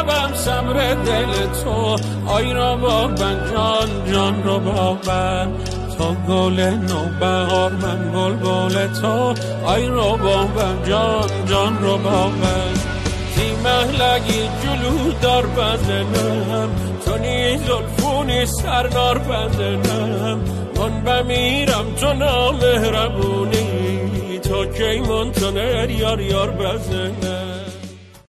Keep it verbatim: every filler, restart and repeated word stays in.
بشنوم صبر دل تو. آی رو بابن جان جان رو بابن تا گل نوبهار من گل گل تو. آی رو بابن جان جان رو بابن تی محلگی جلو دار بدنم تو نی زلفونی سرنار بدنم. من بمیرم تو نامهربونی تو کی منتظر یار یار بزنم.